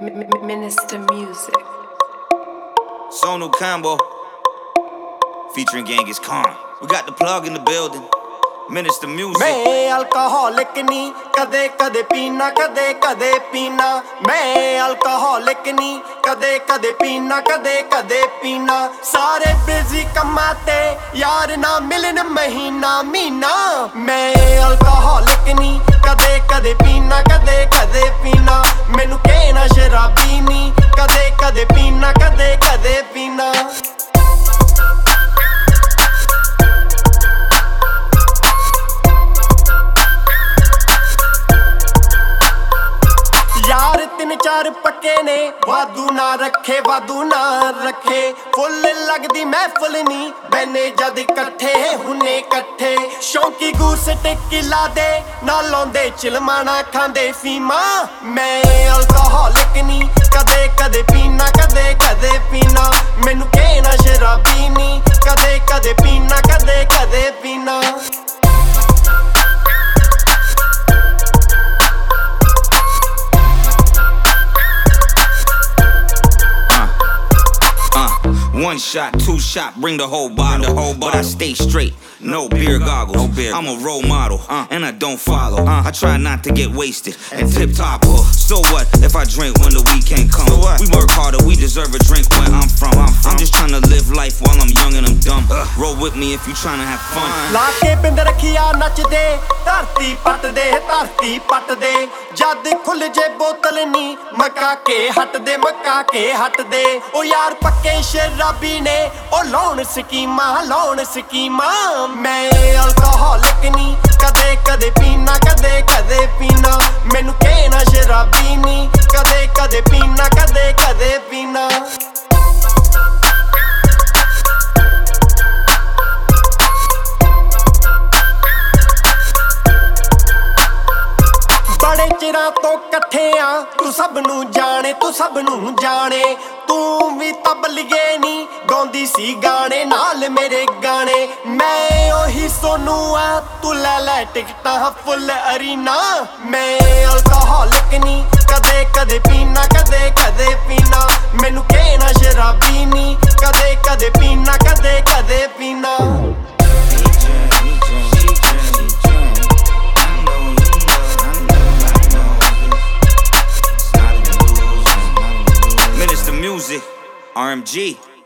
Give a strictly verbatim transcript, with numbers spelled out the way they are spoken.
Minister Music. Sonu Combo featuring Genghis Khan. We got the plug in the building. Minister Music. मैं alcoholic नहीं कदे कदे पीना कदे कदे पीना मैं अल्कोहलिक नहीं कदे कदे पीना कदे कदे पीना सारे बिजी कमाते यार ना मिलन महीना मीना मैं अल्कोहलिक नहीं कदे कदे पीना कदे कदे पीना मैनू कहना शराबी नहीं कदे कदे पीना कदे कदे पीना यार तीन चार पक्के ने वादू ना रखे वादू ना रखे फुल लगदी महफिल नी बने जद कट्ठे हुने कट्ठे शौकी गूस टिक्की ला दे ना लौंदे चिलमाना खांदे फीमा मैं अल्कोहलिक नी कदे कदे पीना कदे कदे पीना मैनू कहना शराबी नी कदे कदे पीना कदे कदे पीना One shot, two shot, bring the whole bottle. The whole bottle. But I stay straight, no beer goggles. No beer. I'm a role model, uh, and I don't follow. Uh, I try not to get wasted and tip top. Uh, so what if I drink when the weekend comes? So we work harder, we deserve a drink where I'm from. I'm, from. I'm just trying to live life while I'm young and I'm dumb. Uh, roll with me if you trying to have fun. लाके बिंद रखिया नच दे धरती पट दे धरती पट दे जद खुल जे बोतल नी मका के हट दे मका के हट दे ओ यार पक्के शराबी ने ओ लौन स्कीमा लौन स्कीमा मैं अल्कोहलिक नी कदे कदे पीना कदे कदे पीना मैनू कहना शराबी नी कदे कदे पीना कदे कदे पीना बड़े चिरां तो कट्ठे आ तू सब नू जाने तू सब नू जाने तू भी तबलिगे नी गाउंदी सी गाने नाल मेरे गाने मैं ओही सोनू आ तू ले ले टिकटां फुल अरीना मैं अल्कोहलिक नी कदे कदे पीना कदे कदे पीना मैनू कहना शराबी नी कदे कदे पीना कदे कदे पीना Music, R M G.